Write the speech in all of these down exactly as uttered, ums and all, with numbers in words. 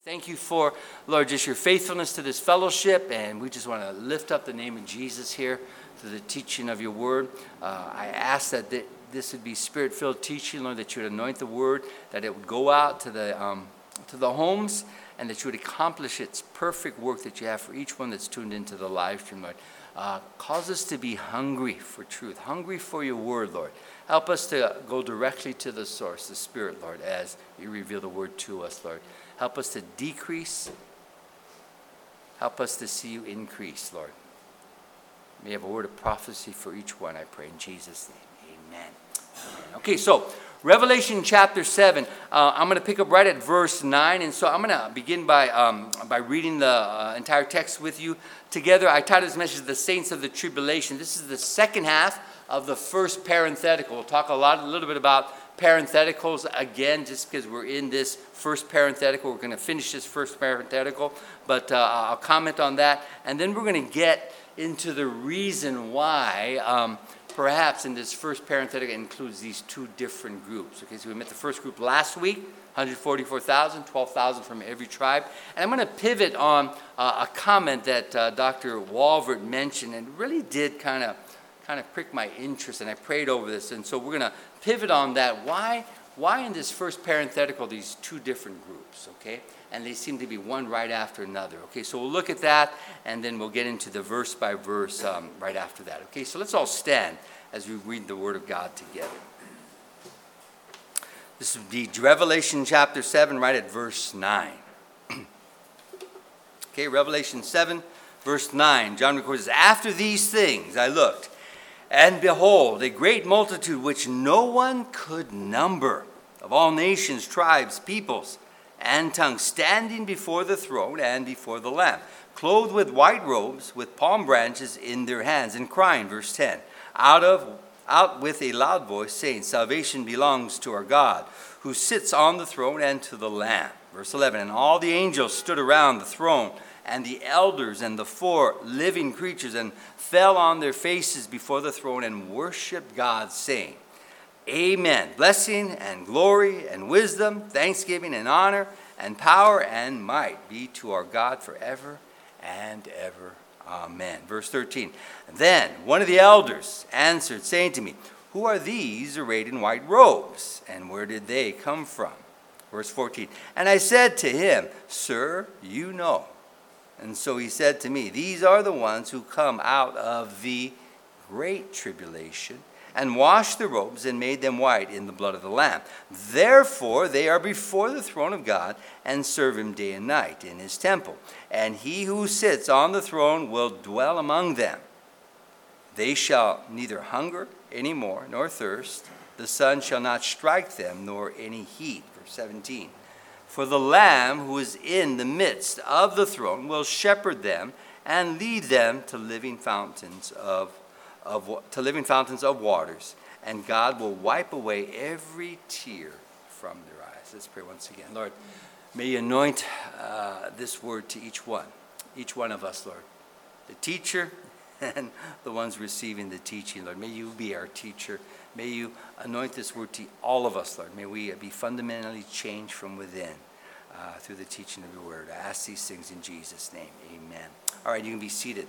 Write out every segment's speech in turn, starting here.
Thank you for, Lord, just your faithfulness to this fellowship, and we just want to lift up the name of Jesus here through the teaching of your word. Uh, I ask that th- this would be spirit-filled teaching, Lord, that you would anoint the word, that it would go out to the um, to the homes, and that you would accomplish its perfect work that you have for each one that's tuned into the live stream, Lord. Uh, cause us to be hungry for truth, hungry for your word, Lord. Help us to go directly to the source, the Spirit, Lord, as you reveal the word to us, Lord. Help us to decrease. Help us to see you increase, Lord. May you have a word of prophecy for each one, I pray in Jesus' name. Amen. Amen. Okay, so Revelation chapter seven. Uh, I'm going to pick up right at verse nine. And so I'm going to begin by um, by reading the uh, entire text with you together. I titled this message, The Saints of the Tribulation. This is the second half of the first parenthetical. We'll talk a lot, a little bit about parentheticals again, just because we're in this first parenthetical. We're going to finish this first parenthetical, but uh, I'll comment on that. And then we're going to get into the reason why um, perhaps in this first parenthetical includes these two different groups. Okay, so we met the first group last week, one hundred forty-four thousand, twelve thousand from every tribe. And I'm going to pivot on uh, a comment that uh, Doctor Walvert mentioned, and really did kind of kind of prick my interest, and I prayed over this. And so we're going to pivot on that. Why, why in this first parenthetical these two different groups, okay? And they seem to be one right after another. Okay, so we'll look at that, and then we'll get into the verse by verse um, right after that. Okay, so let's all stand as we read the Word of God together. This would be Revelation chapter seven, right at verse nine. Okay, Revelation seven, verse nine. John records, "After these things I looked, and behold, a great multitude which no one could number, of all nations, tribes, peoples, and tongues, standing before the throne and before the Lamb, clothed with white robes, with palm branches in their hands, and crying," verse ten, out of out with a loud voice, saying, "Salvation belongs to our God, who sits on the throne, and to the Lamb." Verse eleven, "And all the angels stood around the throne, and the elders and the four living creatures, and fell on their faces before the throne and worshiped God, saying, Amen. Blessing and glory and wisdom, thanksgiving and honor and power and might be to our God forever and ever. Amen." Verse thirteen, "Then one of the elders answered, saying to me, Who are these arrayed in white robes, and where did they come from?" Verse fourteen, "And I said to him, Sir, you know." And so he said to me, "These are the ones who come out of the great tribulation, and washed the robes and made them white in the blood of the Lamb. Therefore they are before the throne of God, and serve him day and night in his temple. And he who sits on the throne will dwell among them. They shall neither hunger any more, nor thirst. The sun shall not strike them, nor any heat." Verse seventeen. "For the Lamb who is in the midst of the throne will shepherd them and lead them to living fountains of, of to living fountains of waters, and God will wipe away every tear from their eyes." Let's pray once again. Lord, may you anoint uh, this word to each one, each one of us, Lord, the teacher and the ones receiving the teaching, Lord. May you be our teacher. May you anoint this word to all of us, Lord. May we be fundamentally changed from within uh, through the teaching of your word. I ask these things in Jesus' name. Amen. All right, you can be seated.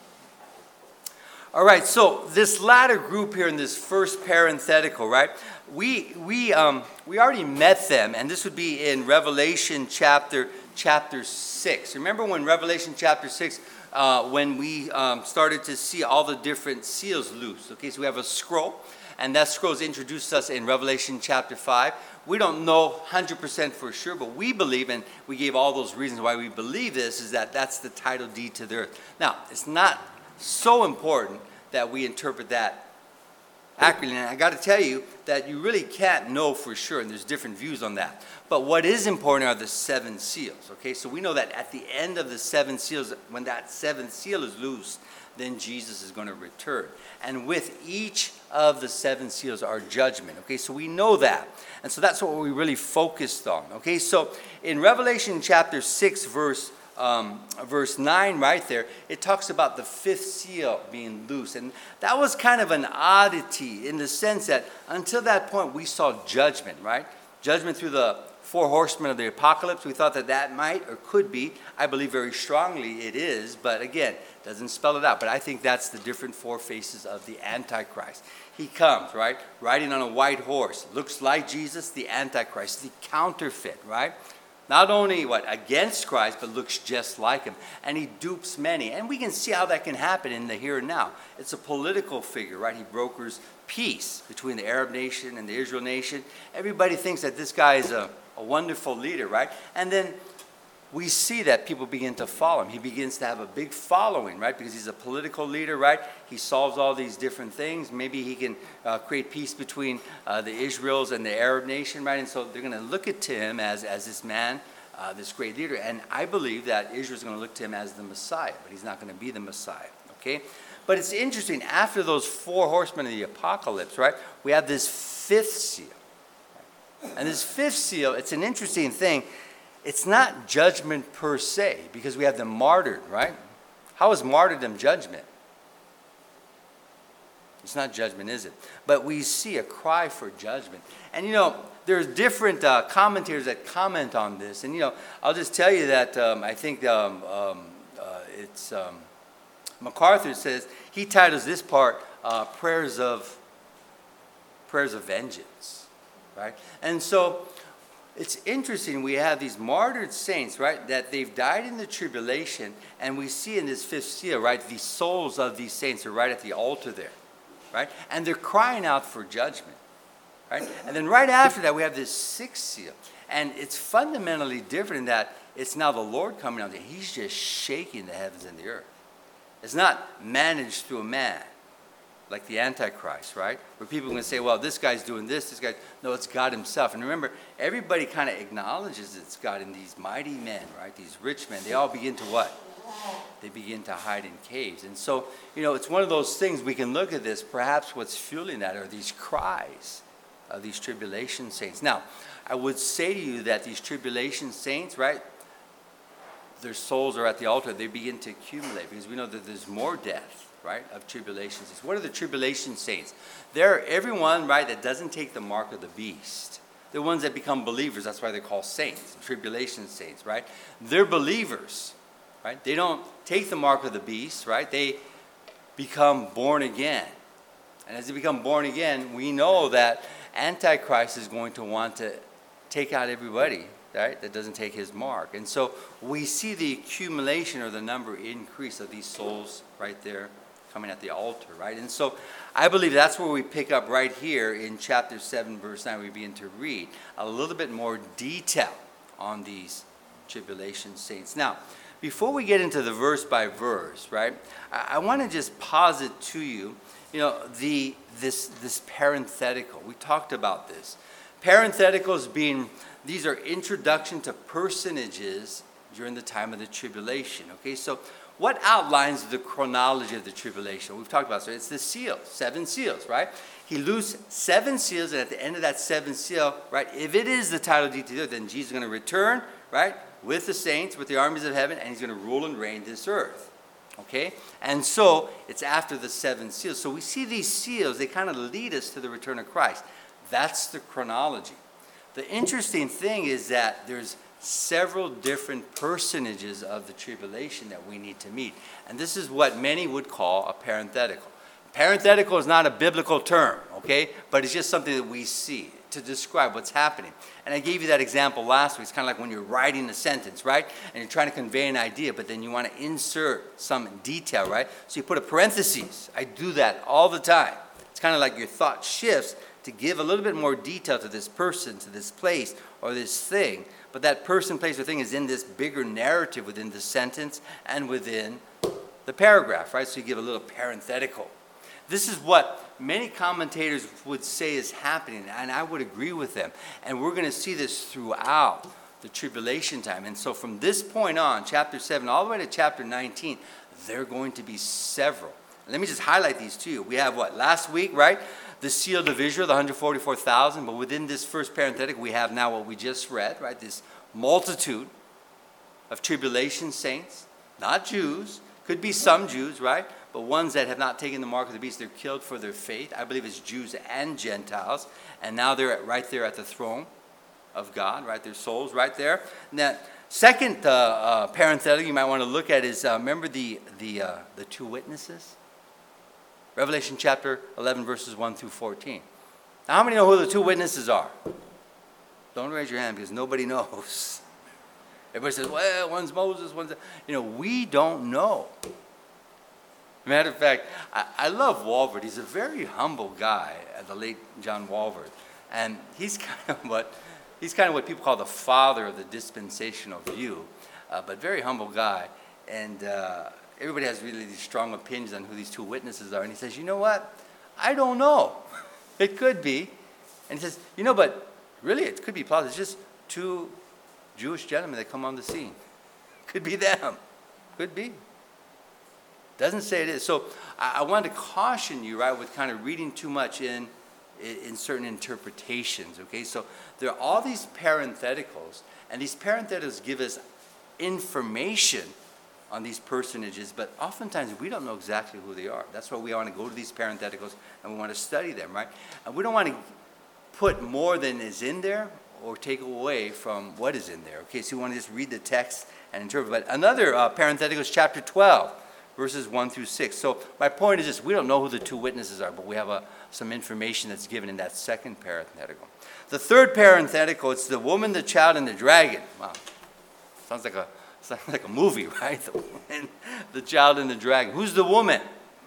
All right, so this latter group here in this first parenthetical, right? We we um we already met them, and this would be in Revelation chapter chapter six. Remember when Revelation chapter six, uh, when we um, started to see all the different seals loose? Okay, so we have a scroll. And that scroll's introduced us in Revelation chapter five. We don't know one hundred percent for sure, but we believe, and we gave all those reasons why we believe this, is that that's the title deed to the earth. Now, it's not so important that we interpret that accurately. And I got to tell you that you really can't know for sure, and there's different views on that. But what is important are the seven seals, okay? So we know that at the end of the seven seals, when that seventh seal is loose, then Jesus is going to return. And with each of the seven seals are judgment. Okay, so we know that. And so that's what we really focused on. Okay, so in Revelation chapter six, verse um, verse nine right there, it talks about the fifth seal being loose. And that was kind of an oddity in the sense that until that point we saw judgment, right? Judgment through the four horsemen of the apocalypse. We thought that that might or could be. I believe very strongly it is, but again, doesn't spell it out. But I think that's the different four faces of the Antichrist. He comes, right, riding on a white horse. Looks like Jesus, the Antichrist, the counterfeit, right? Not only, what, against Christ, but looks just like him. And he dupes many. And we can see how that can happen in the here and now. It's a political figure, right? He brokers peace between the Arab nation and the Israel nation. Everybody thinks that this guy is a, a wonderful leader, right? And then we see that people begin to follow him. He begins to have a big following, right? Because he's a political leader, right? He solves all these different things. Maybe he can uh, create peace between uh, the Israels and the Arab nation, right? And so they're going to look at to him as, as this man, uh, this great leader. And I believe that Israel's going to look to him as the Messiah, but he's not going to be the Messiah, okay? But it's interesting, after those four horsemen of the apocalypse, right, we have this fifth seal. And this fifth seal, it's an interesting thing. It's not judgment per se, because we have them martyred, right? How is martyrdom judgment? It's not judgment, is it? But we see a cry for judgment. And, you know, there's different uh, commentators that comment on this. And, you know, I'll just tell you that um, I think um, um, uh, it's um, MacArthur says, he titles this part, uh, Prayers of Prayers of Vengeance, right? And so it's interesting, we have these martyred saints, right, that they've died in the tribulation, and we see in this fifth seal, right, the souls of these saints are right at the altar there, right? And they're crying out for judgment, right? And then right after that, we have this sixth seal, and it's fundamentally different in that it's now the Lord coming out there. He's just shaking the heavens and the earth. It's not managed through a man, like the Antichrist, right? Where people are going to say, well, this guy's doing this, this guy. No, it's God himself. And remember, everybody kind of acknowledges it's God, and these mighty men, right? These rich men, they all begin to what? They begin to hide in caves. And so, you know, it's one of those things we can look at this. Perhaps what's fueling that are these cries of these tribulation saints. Now, I would say to you that these tribulation saints, right? Their souls are at the altar. They begin to accumulate because we know that there's more death, right, of tribulation saints. What are the tribulation saints? They're everyone, right, that doesn't take the mark of the beast. They're ones that become believers. That's why they're called saints, tribulation saints, right? They're believers, right? They don't take the mark of the beast, right? They become born again. And as they become born again, we know that Antichrist is going to want to take out everybody, right, that doesn't take his mark. And so we see the accumulation or the number increase of these souls right there coming at the altar, right? And so I believe that's where we pick up right here in chapter seven, verse nine. We begin to read a little bit more detail on these tribulation saints. Now, before we get into the verse by verse, right, I, I want to just posit to you, you know, the this this parenthetical. We talked about this. Parentheticals being, these are introduction to personages during the time of the tribulation. Okay, so what outlines the chronology of the tribulation? We've talked about it. So it's the seals, seven seals, right? He loosed seven seals, and at the end of that seventh seal, right, if it is the title deed to the earth, then Jesus is going to return, right, with the saints, with the armies of heaven, and he's going to rule and reign this earth. Okay? And so it's after the seven seals. So we see these seals, they kind of lead us to the return of Christ. That's the chronology. The interesting thing is that there's several different personages of the tribulation that we need to meet. And this is what many would call a parenthetical. Parenthetical is not a biblical term, okay? But it's just something that we see to describe what's happening. And I gave you that example last week. It's kind of like when you're writing a sentence, right? And you're trying to convey an idea, but then you want to insert some detail, right? So you put a parenthesis. I do that all the time. It's kind of like your thought shifts to give a little bit more detail to this person, to this place, or this thing. But that person, place, or thing is in this bigger narrative within the sentence and within the paragraph, right? So you give a little parenthetical. This is what many commentators would say is happening, and I would agree with them. And we're going to see this throughout the tribulation time. And so from this point on, chapter seven, all the way to chapter nineteen, there are going to be several. Let me just highlight these to you. We have what? Last week, right? The sealed of Israel, the one hundred forty-four thousand. But within this first parenthetic, we have now what we just read, right? This multitude of tribulation saints, not Jews. Could be some Jews, right? But ones that have not taken the mark of the beast, they're killed for their faith. I believe it's Jews and Gentiles. And now they're at, right there at the throne of God, right? Their souls right there. And that second uh, uh, parenthetical you might want to look at is, uh, remember the, the, uh, the two witnesses? Revelation chapter eleven, verses one through fourteen. Now, how many know who the two witnesses are? Don't raise your hand because nobody knows. Everybody says, well, one's Moses, one's... You know, we don't know. Matter of fact, I, I love Walvoord. He's a very humble guy, uh, the late John Walvoord. And he's kind of what he's kind of what people call the father of the dispensational view, uh, but very humble guy. And uh, everybody has really these strong opinions on who these two witnesses are. And he says, you know what? I don't know. It could be. And he says, you know, but really it could be plausible. It's just two Jewish gentlemen that come on the scene. Could be them. Could be. Doesn't say it is. So I, I wanted to caution you, right, with kind of reading too much in, in, in certain interpretations, okay? So there are all these parentheticals, and these parentheticals give us information on these personages, but oftentimes we don't know exactly who they are. That's why we want to go to these parentheticals and we want to study them, right? And we don't want to put more than is in there or take away from what is in there, okay? So we want to just read the text and interpret. But another uh, parenthetical is chapter twelve. Verses one through six. So my point is this: we don't know who the two witnesses are, but we have a, some information that's given in that second parenthetical. The third parenthetical, it's the woman, the child, and the dragon. Wow, sounds like a sounds like a movie, right? The woman, the child, and the dragon. Who's the woman?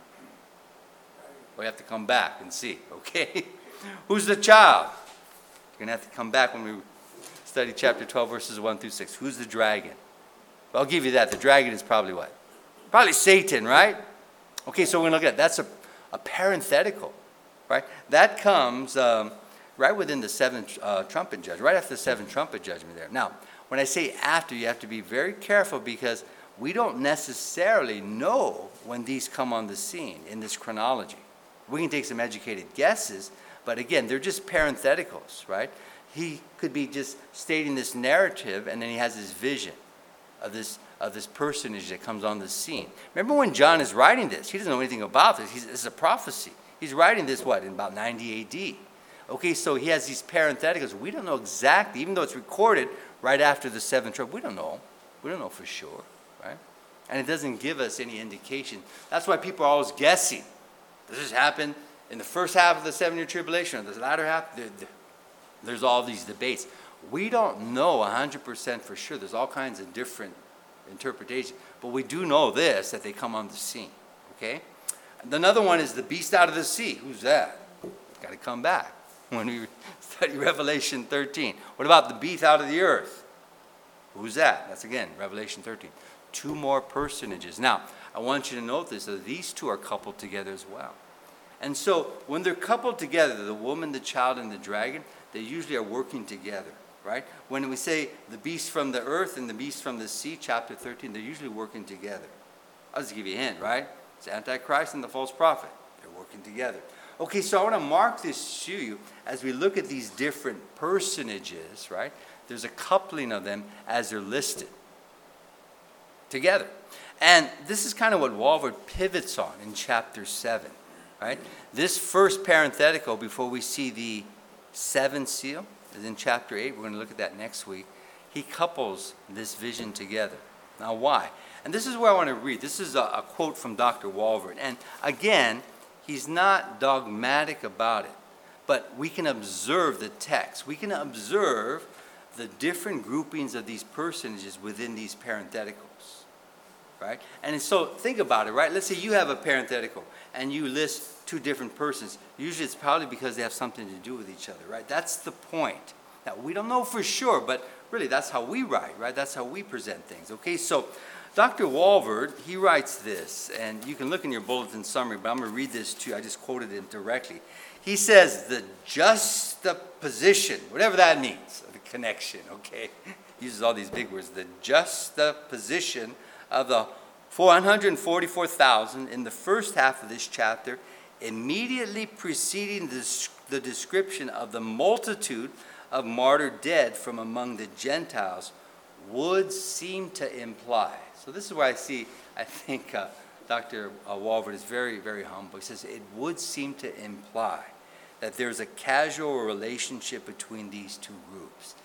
We have to come back and see. Okay, who's the child? You're gonna have to come back when we study chapter twelve, verses one through six. Who's the dragon? Well, I'll give you that. The dragon is probably what? Probably Satan, right? Okay, so we're going to look at that's a, a parenthetical, right? That comes um, right within the seventh uh, trumpet judgment, right after the seventh trumpet judgment there. Now, when I say after, you have to be very careful because we don't necessarily know when these come on the scene in this chronology. We can take some educated guesses, but again, they're just parentheticals, right? He could be just stating this narrative, and then he has this vision of this of this personage that comes on the scene. Remember when John is writing this, he doesn't know anything about this. He's, it's a prophecy. He's writing this, what, in about ninety A D. Okay, so he has these parentheticals. We don't know exactly, even though it's recorded right after the seventh trumpet, we don't know. We don't know for sure, right? And it doesn't give us any indication. That's why people are always guessing. Does this happen in the first half of the seven-year tribulation or the latter half? There, there, there's all these debates. We don't know one hundred percent for sure. There's all kinds of different interpretation, but we do know this, that they come on the scene, okay? And another one is the beast out of the sea. Who's that? Got to come back when we study Revelation thirteen. What about the beast out of the earth? Who's that? That's again Revelation thirteen. Two more personages. Now, I want you to note this, that these two are coupled together as well. And so when they're coupled together, the woman, the child, and the dragon, they usually are working together. Right? When we say the beast from the earth and the beast from the sea, chapter thirteen, they're usually working together. I'll just give you a hint, right? It's Antichrist and the false prophet. They're working together. Okay, so I want to mark this to you as we look at these different personages, right? There's a coupling of them as they're listed together. And this is kind of what Walvoord pivots on in chapter seven, right? This first parenthetical before we see the seventh seal is in chapter eight. We're going to look at that next week. He couples this vision together. Now, why? And this is where I want to read. This is a, a quote from Doctor Walvoord. And again, he's not dogmatic about it, but we can observe the text. We can observe the different groupings of these personages within these parentheticals, right? And so think about it, right? Let's say you have a parenthetical and you list two different persons. Usually it's probably because they have something to do with each other, right? That's the point. Now, we don't know for sure, but really that's how we write, right? That's how we present things, okay? So Doctor Walvoord, he writes this, and you can look in your bulletin summary, but I'm going to read this to you. I just quoted it directly. He says, the juxtaposition, whatever that means, the connection, okay? He uses all these big words. The juxtaposition of the one hundred forty-four thousand in the first half of this chapter, immediately preceding the, the description of the multitude of martyred dead from among the Gentiles, would seem to imply. So this is where I see, I think uh, Doctor Uh, Walvoord is very, very humble. He says it would seem to imply that there's a casual relationship between these two groups.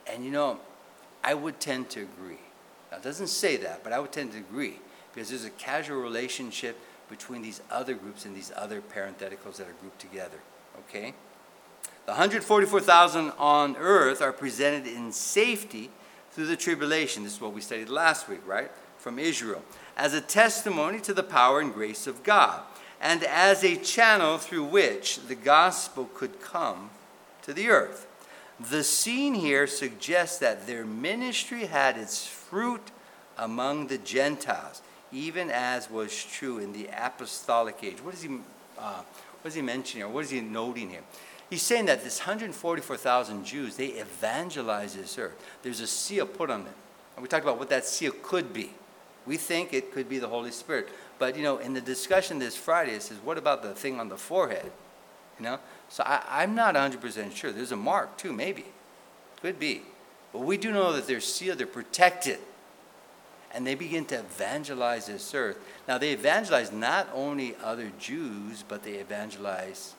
And you know, I would tend to agree. Now, it doesn't say that, but I would tend to agree because there's a casual relationship between these other groups and these other parentheticals that are grouped together. Okay? The one hundred forty-four thousand on earth are presented in safety through the tribulation. This is what we studied last week, right? From Israel. As a testimony to the power and grace of God. And as a channel through which the gospel could come to the earth. The scene here suggests that their ministry had its fruit among the Gentiles, even as was true in the apostolic age. What is he, uh, what is he mentioning here? What is he noting here? He's saying that this one hundred forty-four thousand Jews, they evangelize this earth. There's a seal put on them. And we talked about what that seal could be. We think it could be the Holy Spirit. But, you know, in the discussion this Friday, it says, what about the thing on the forehead? You know? So I, I'm not one hundred percent sure. There's a mark, too, maybe. Could be. But we do know that they're sealed, they're protected. And they begin to evangelize this earth. Now, they evangelize not only other Jews, but they evangelize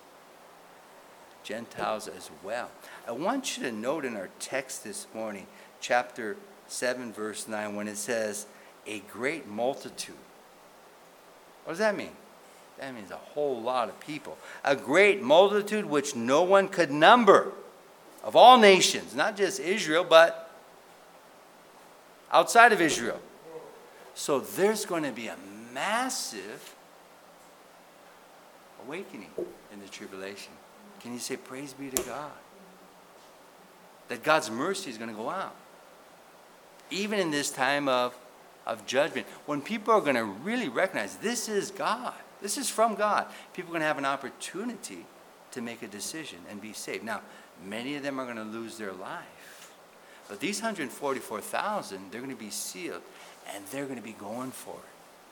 Gentiles as well. I want you to note in our text this morning, chapter seven, verse nine, when it says, a great multitude. What does that mean? That means a whole lot of people. A great multitude which no one could number, of all nations, not just Israel, but outside of Israel. So there's going to be a massive awakening in the tribulation. Can you say, praise be to God? That God's mercy is going to go out. Even in this time of, of judgment. When people are going to really recognize this is God. This is from God. People are going to have an opportunity to make a decision and be saved. Now, many of them are going to lose their life. But these one hundred forty-four thousand, they're going to be sealed. And they're going to be going for it.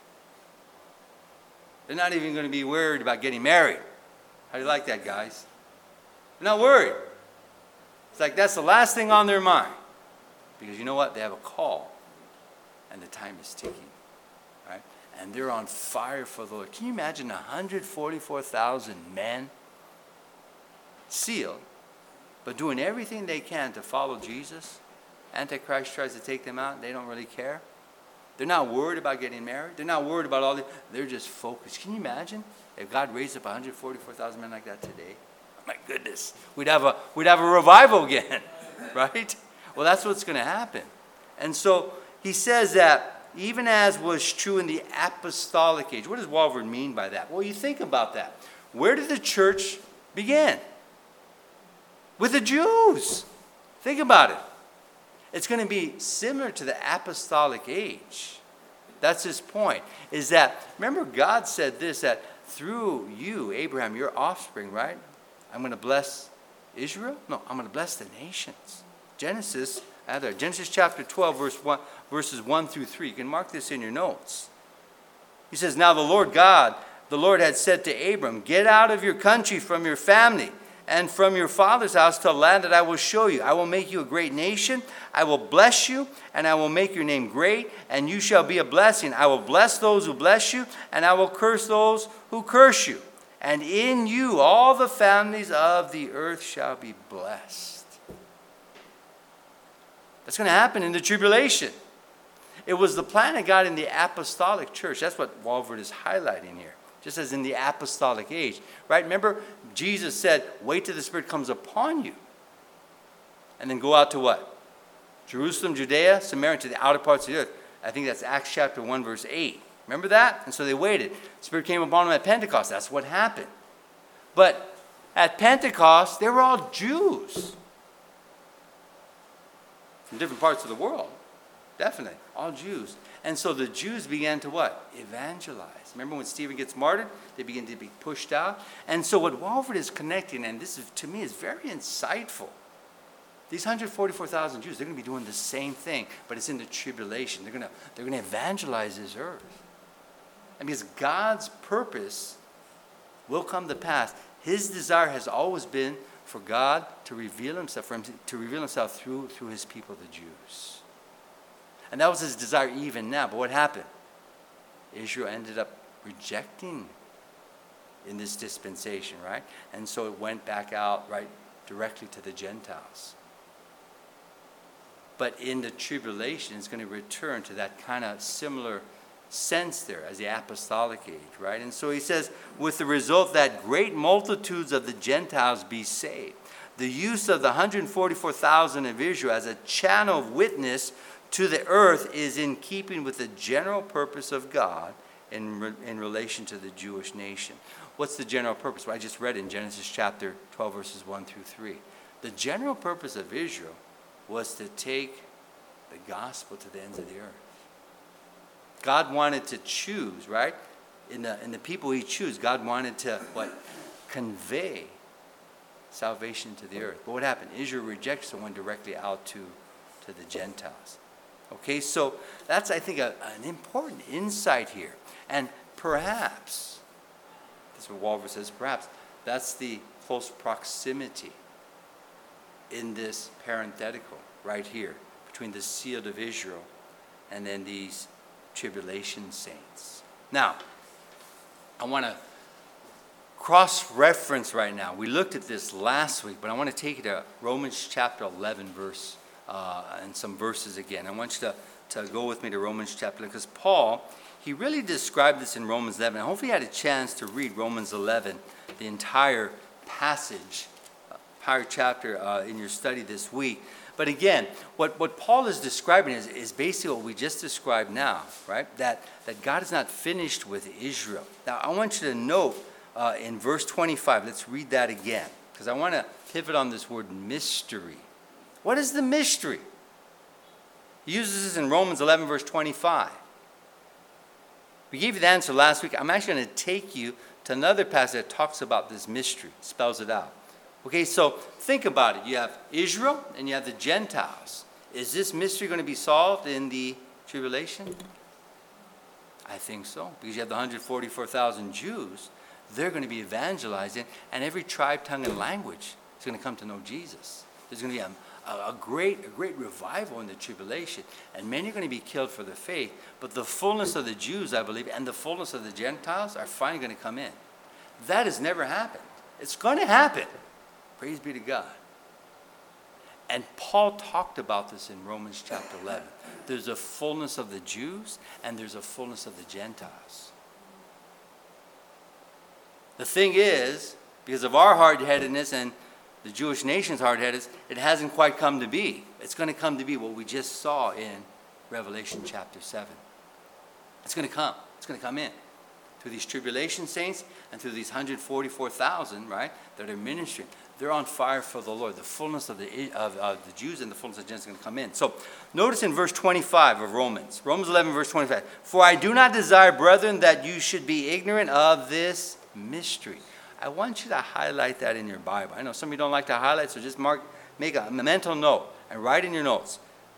They're not even going to be worried about getting married. How do you like that, guys? They're not worried. It's like that's the last thing on their mind. Because you know what? They have a call. And the time is ticking. Right? And they're on fire for the Lord. Can you imagine one hundred forty-four thousand men sealed, but doing everything they can to follow Jesus? Antichrist tries to take them out. They don't really care. They're not worried about getting married. They're not worried about all this. They're just focused. Can you imagine if God raised up one hundred forty-four thousand men like that today? Oh my goodness. We'd have a, we'd have a revival again, right? Well, that's what's going to happen. And so he says that even as was true in the apostolic age. What does Walvoord mean by that? Well, you think about that. Where did the church begin? With the Jews. Think about it. It's going to be similar to the apostolic age. That's his point. Is that, remember God said this, that through you, Abraham, your offspring, right? I'm going to bless Israel? No, I'm going to bless the nations. Genesis, either Genesis chapter twelve, verse one, verses one through three. You can mark this in your notes. He says, now the Lord God, the Lord had said to Abram, get out of your country, from your family, and from your father's house to a land that I will show you. I will make you a great nation. I will bless you, and I will make your name great, and you shall be a blessing. I will bless those who bless you, and I will curse those who curse you. And in you all the families of the earth shall be blessed. That's going to happen in the tribulation. It was the plan of God in the apostolic church. That's what Walvoord is highlighting here. Just as in the apostolic age. Right? Remember, Jesus said, wait till the Spirit comes upon you. And then go out to what? Jerusalem, Judea, Samaria, to the outer parts of the earth. I think that's Acts chapter one, verse eight. Remember that? And so they waited. The Spirit came upon them at Pentecost. That's what happened. But at Pentecost, they were all Jews. From different parts of the world. Definitely. All Jews. And so the Jews began to what? Evangelize. Remember when Stephen gets martyred? They begin to be pushed out. And so what Walvoord is connecting, and this is, to me is very insightful. These one hundred forty-four thousand Jews, they're going to be doing the same thing, but it's in the tribulation. They're going to, they're going to evangelize this earth. And because God's purpose will come to pass, his desire has always been for God to reveal himself, for him to, to reveal himself through, through his people, the Jews. And that was his desire even now. But what happened? Israel ended up rejecting in this dispensation, right? And so it went back out, right, directly to the Gentiles. But in the tribulation, it's going to return to that kind of similar sense there as the apostolic age, right? And so he says, with the result that great multitudes of the Gentiles be saved. The use of the one hundred forty-four thousand of Israel as a channel of witness to the earth is in keeping with the general purpose of God in, re- in relation to the Jewish nation. What's the general purpose? Well, I just read in Genesis chapter twelve, verses one through three. The general purpose of Israel was to take the gospel to the ends of the earth. God wanted to choose, right? In the, in the people he chose, God wanted to, what? Convey salvation to the earth. But what happened? Israel rejected, so went directly out to, to the Gentiles. Okay, so that's, I think, a, an important insight here. And perhaps, that's what Walvoord says, perhaps that's the close proximity in this parenthetical right here between the sealed of Israel and then these tribulation saints. Now, I want to cross-reference right now. We looked at this last week, but I want to take you to Romans chapter eleven, verse, uh, and some verses again. I want you to, to go with me to Romans chapter eleven, because Paul, he really described this in Romans eleven. I hopefully you had a chance to read Romans eleven, the entire passage, uh, entire chapter uh, in your study this week. But again, what, what Paul is describing is, is basically what we just described now, right? That, that God is not finished with Israel. Now, I want you to note uh, in verse twenty-five, let's read that again, because I want to pivot on this word mystery. What is the mystery? He uses this in Romans eleven, verse twenty-five. We gave you the answer last week. I'm actually going to take you to another passage that talks about this mystery, spells it out. Okay, so think about it. You have Israel and you have the Gentiles. Is this mystery going to be solved in the tribulation? I think so, because you have the one hundred forty-four thousand Jews. They're going to be evangelizing, and every tribe, tongue, and language is going to come to know Jesus. There's going to be a, a, a great, a great revival in the tribulation, and many are going to be killed for the faith. But the fullness of the Jews, I believe, and the fullness of the Gentiles are finally going to come in. That has never happened. It's going to happen. Praise be to God. And Paul talked about this in Romans chapter eleven. There's a fullness of the Jews and there's a fullness of the Gentiles. The thing is, because of our hard-headedness and the Jewish nation's hard-headedness, it hasn't quite come to be. It's going to come to be what we just saw in Revelation chapter seven. It's going to come. It's going to come in. Through these tribulation saints and through these one hundred forty-four thousand, right, that are ministering. They're on fire for the Lord. The fullness of the of, of the Jews and the fullness of the Gentiles is going to come in. So notice in verse twenty-five of Romans. Romans eleven, verse twenty-five. For I do not desire, brethren, that you should be ignorant of this mystery. I want you to highlight that in your Bible. I know some of you don't like to highlight, so just mark, make a mental note and write in your notes.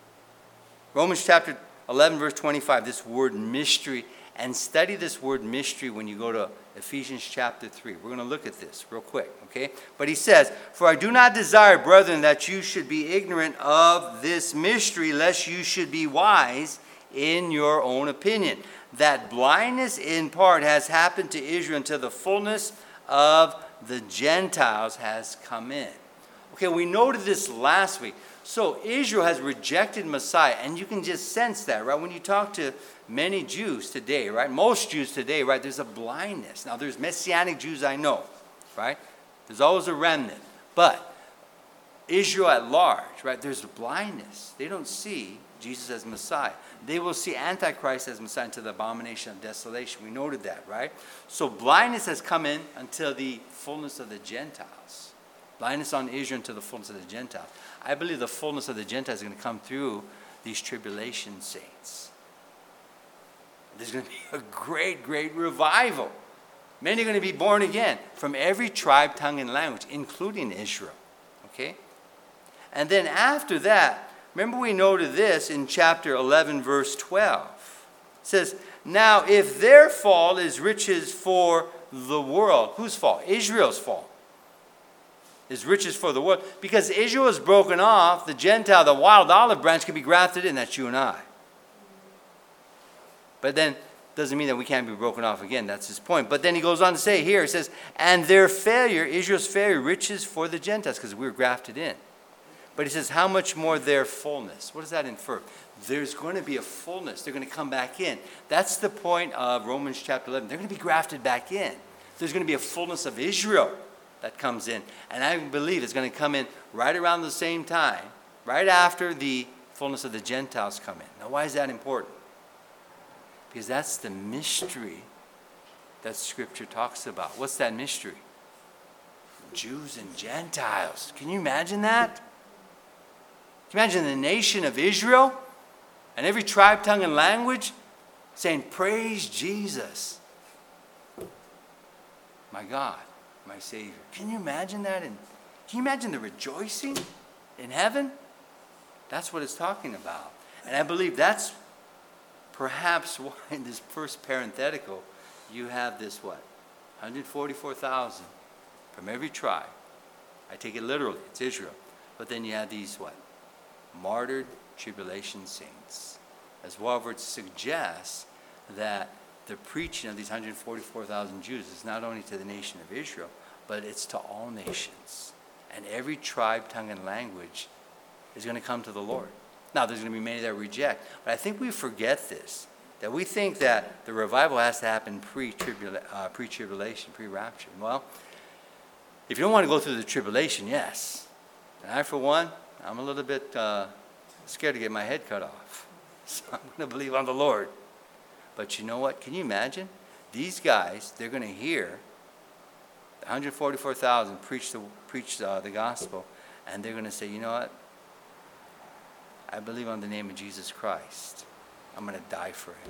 Romans chapter eleven, verse twenty-five, this word mystery. And study this word mystery when you go to Ephesians chapter three. We're going to look at this real quick, okay? But he says, for I do not desire, brethren, that you should be ignorant of this mystery, lest you should be wise in your own opinion. That blindness in part has happened to Israel until the fullness of the Gentiles has come in. Okay, we noted this last week. So Israel has rejected Messiah, and you can just sense that, right? When you talk to many Jews today, right? Most Jews today, right? There's a blindness. Now, there's Messianic Jews I know, right? There's always a remnant. But Israel at large, right? There's a blindness. They don't see Jesus as Messiah. They will see Antichrist as Messiah to the abomination of desolation. We noted that, right? So blindness has come in until the fullness of the Gentiles. Blindness on Israel until the fullness of the Gentiles. I believe the fullness of the Gentiles is going to come through these tribulation saints. There's going to be a great, great revival. Many are going to be born again from every tribe, tongue, and language, including Israel. Okay? And then after that, remember we noted this in chapter eleven, verse twelve. It says, now if their fall is riches for the world, whose fall? Israel's fall. Is riches for the world. Because Israel is broken off, the Gentile, the wild olive branch can be grafted in. That's you and I. But then, doesn't mean that we can't be broken off again. That's his point. But then he goes on to say here, he says, and their failure, Israel's failure, riches for the Gentiles, because we were grafted in. But he says, how much more their fullness? What does that infer? There's going to be a fullness. They're going to come back in. That's the point of Romans chapter eleven. They're going to be grafted back in. There's going to be a fullness of Israel that comes in. And I believe it's going to come in right around the same time, right after the fullness of the Gentiles come in. Now, why is that important? Because that's the mystery that Scripture talks about. What's that mystery? Jews and Gentiles. Can you imagine that? Can you imagine the nation of Israel and every tribe, tongue, and language saying, praise Jesus, my God, my Savior. Can you imagine that? And can you imagine the rejoicing in heaven? That's what it's talking about. And I believe that's perhaps why in this first parenthetical you have this what? one hundred forty-four thousand from every tribe. I take it literally. It's Israel. But then you have these what? Martyred tribulation saints. As Walvoord suggests that the preaching of these one hundred forty-four thousand Jews is not only to the nation of Israel, but it's to all nations. And every tribe, tongue, and language is going to come to the Lord. Now, there's going to be many that reject. But I think we forget this, that we think that the revival has to happen pre-tribula- uh, pre-tribulation, pre-rapture. Well, if you don't want to go through the tribulation, yes. And I, for one, I'm a little bit uh, scared to get my head cut off. So I'm going to believe on the Lord. But you know what? Can you imagine? These guys, they're going to hear one hundred forty-four thousand preach the, preach uh, the gospel, and they're going to say, you know what? I believe on the name of Jesus Christ. I'm going to die for him.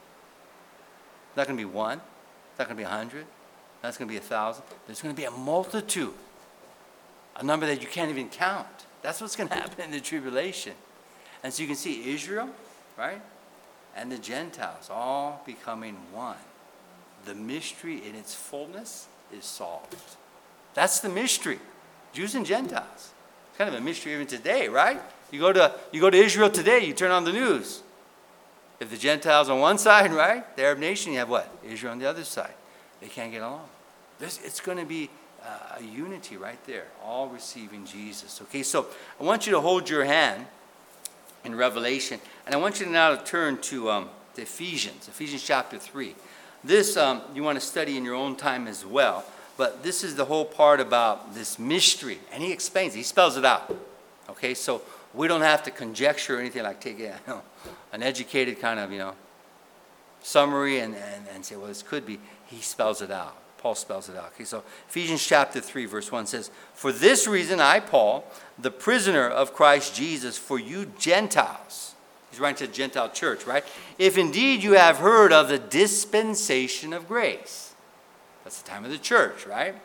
It's not going to be one. It's not going to be a hundred. That's going to be a thousand. There's going to be a multitude. A number that you can't even count. That's what's going to happen in the tribulation. And so you can see Israel, right? And the Gentiles all becoming one. The mystery in its fullness is solved. That's the mystery. Jews and Gentiles. It's kind of a mystery even today, right? You go to you go to Israel today, you turn on the news. If the Gentiles on one side, right? The Arab nation, you have what? Israel on the other side. They can't get along. There's, it's going to be uh, a unity right there, all receiving Jesus. Okay, so I want you to hold your hand in Revelation, and I want you to now turn to, um, to Ephesians, Ephesians chapter three. This um, you want to study in your own time as well, but this is the whole part about this mystery, and he explains it, he spells it out. Okay, so we don't have to conjecture or anything like take you know, an educated kind of, you know, summary and, and, and say, well, this could be. He spells it out. Paul spells it out. Okay, so Ephesians chapter three, verse one says, for this reason I, Paul, the prisoner of Christ Jesus, for you Gentiles. He's writing to the Gentile church, right? If indeed you have heard of the dispensation of grace. That's the time of the church, right?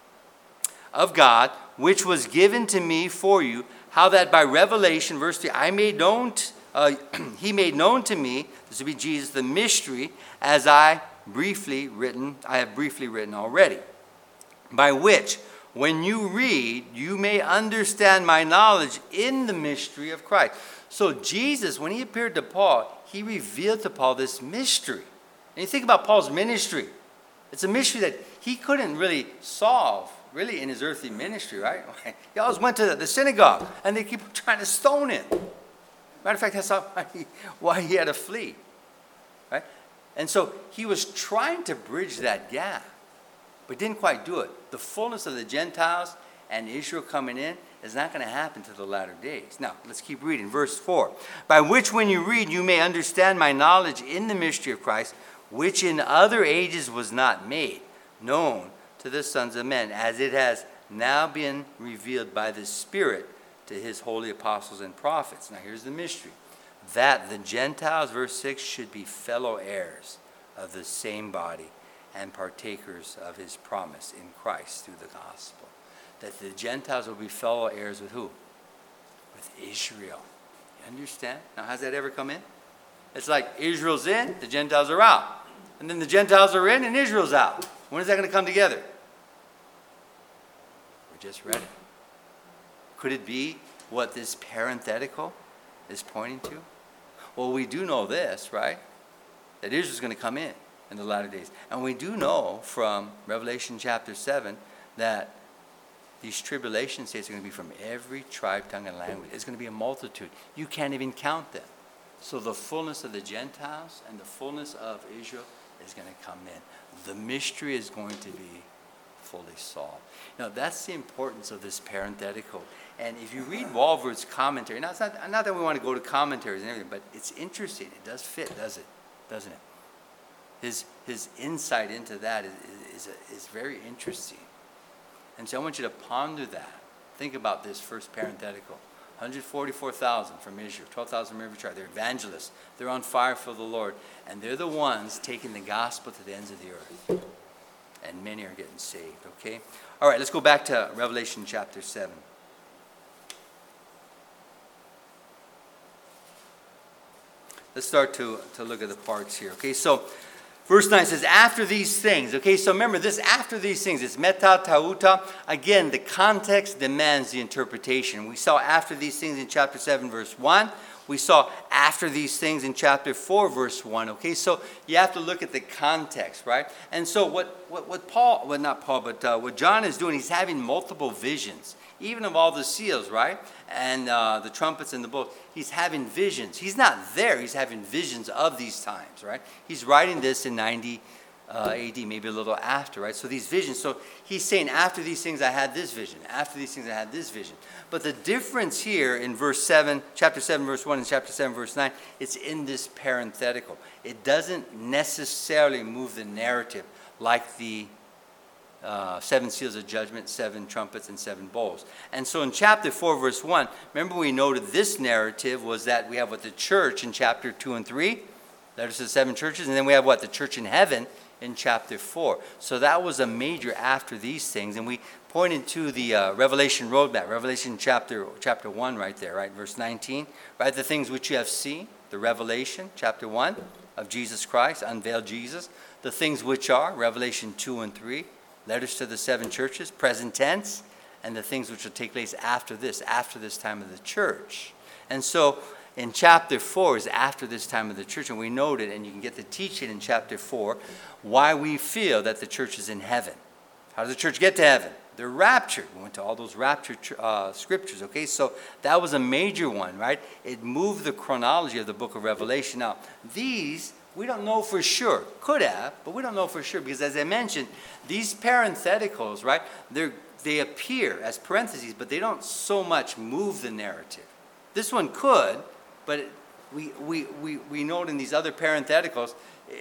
Of God, which was given to me for you, how that by revelation, verse three, I made known, t- uh, he made known to me, this would be Jesus, the mystery, as I briefly written, I have briefly written already, by which, when you read, you may understand my knowledge in the mystery of Christ. So Jesus, when he appeared to Paul, he revealed to Paul this mystery. And you think about Paul's ministry. It's a mystery that he couldn't really solve, really, in his earthly ministry, right? He always went to the synagogue, and they keep trying to stone him. Matter of fact, that's why he, why he had to flee, right? And so he was trying to bridge that gap, but didn't quite do it. The fullness of the Gentiles and Israel coming in is not going to happen to the latter days. Now, let's keep reading. Verse four. By which when you read, you may understand my knowledge in the mystery of Christ, which in other ages was not made known to the sons of men, as it has now been revealed by the Spirit to his holy apostles and prophets. Now here's the mystery. That the Gentiles, verse six, should be fellow heirs of the same body and partakers of his promise in Christ through the gospel. That the Gentiles will be fellow heirs with who? With Israel. You understand? Now, has that ever come in? It's like Israel's in, the Gentiles are out. And then the Gentiles are in and Israel's out. When is that going to come together? We just read it. Could it be what this parenthetical is pointing to? Well, we do know this, right? That Israel's going to come in in the latter days. And we do know from Revelation chapter seven that these tribulation states are going to be from every tribe, tongue, and language. It's going to be a multitude. You can't even count them. So the fullness of the Gentiles and the fullness of Israel is going to come in. The mystery is going to be fully solved. Now, that's the importance of this parenthetical. And if you read Walvoord's commentary, now it's not, not that we want to go to commentaries and everything, but it's interesting. It does fit, does it? Doesn't it? His, his insight into that is, is, is, is very interesting. And so I want you to ponder that. Think about this first parenthetical. one hundred forty-four thousand from Israel, twelve thousand from every tribe. They're evangelists. They're on fire for the Lord. And they're the ones taking the gospel to the ends of the earth. And many are getting saved, okay? All right, let's go back to Revelation chapter seven. Let's start to, to look at the parts here, okay? So, verse nine says, after these things. Okay, so remember this, after these things, it's meta tauta. Again, the context demands the interpretation. We saw after these things in chapter seven, verse one. We saw after these things in chapter four, verse one. Okay, so you have to look at the context, right? And so what, what, what Paul, well not Paul, but uh, what John is doing, he's having multiple visions, even of all the seals, right? And uh, the trumpets and the bowls. He's having visions. He's not there. He's having visions of these times, right? He's writing this in ninety uh, A D, maybe a little after, right? So these visions. So he's saying, after these things I had this vision. After these things I had this vision. But the difference here in verse seven, chapter seven, verse one, and chapter seven, verse nine, it's in this parenthetical. It doesn't necessarily move the narrative like the Uh, seven seals of judgment, seven trumpets, and seven bowls. And so in chapter four, verse one, remember we noted this narrative was that we have what the church in chapter two and three, letters to the seven churches, and then we have what the church in heaven in chapter four. So that was a major after these things, and we pointed to the uh, Revelation roadmap, Revelation chapter chapter one right there, right, verse nineteen, right, the things which you have seen, the revelation, chapter one of Jesus Christ, unveiled Jesus, the things which are, Revelation two and three, letters to the seven churches, present tense, and the things which will take place after this, after this time of the church. And so in chapter four is after this time of the church, and we noted, and you can get the teaching in chapter four, why we feel that the church is in heaven. How does the church get to heaven? They're raptured. We went to all those rapture uh, scriptures, okay? So that was a major one, right? It moved the chronology of the book of Revelation. Now, these we don't know for sure. Could have, but we don't know for sure because, as I mentioned, these parentheticals, right, they they appear as parentheses, but they don't so much move the narrative. This one could, but it, we, we, we, we note in these other parentheticals,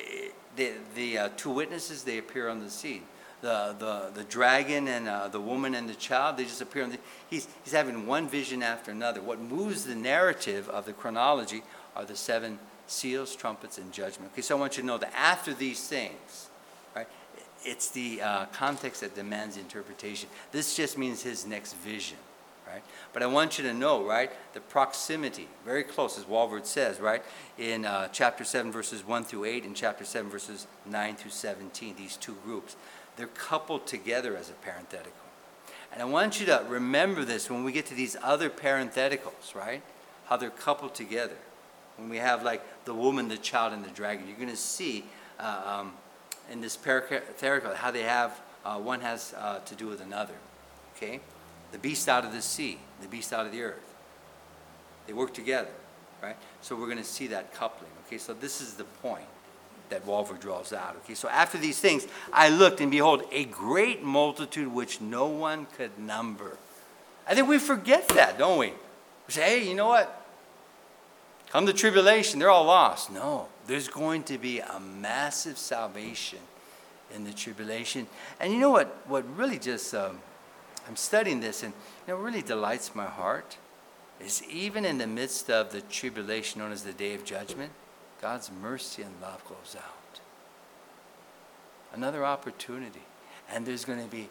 the, the uh, two witnesses, they appear on the scene. The, the, the dragon and uh, the woman and the child, they just appear on the... He's, he's having one vision after another. What moves the narrative of the chronology are the seven seals, trumpets, and judgment. Okay, so I want you to know that after these things, right, it's the uh, context that demands interpretation. This just means his next vision, right? But I want you to know, right, the proximity, very close, as Walvoord says, right, in uh, chapter seven, verses one through eight, and chapter seven, verses nine through seventeen, these two groups, they're coupled together as a parenthetical. And I want you to remember this when we get to these other parentheticals, right, how they're coupled together. When we have like the woman, the child, and the dragon, you're going to see uh, um, in this parenthetical how they have, uh, one has uh, to do with another, okay? The beast out of the sea, the beast out of the earth. They work together, right? So we're going to see that coupling, okay? So this is the point that Walvoord draws out, okay? So after these things, I looked, and behold, a great multitude which no one could number. I think we forget that, don't we? We say, hey, you know what? Come the tribulation, they're all lost. No, there's going to be a massive salvation in the tribulation. And you know what, what really just, um, I'm studying this, and you know, really delights my heart is even in the midst of the tribulation known as the day of judgment, God's mercy and love goes out. Another opportunity. And there's going to be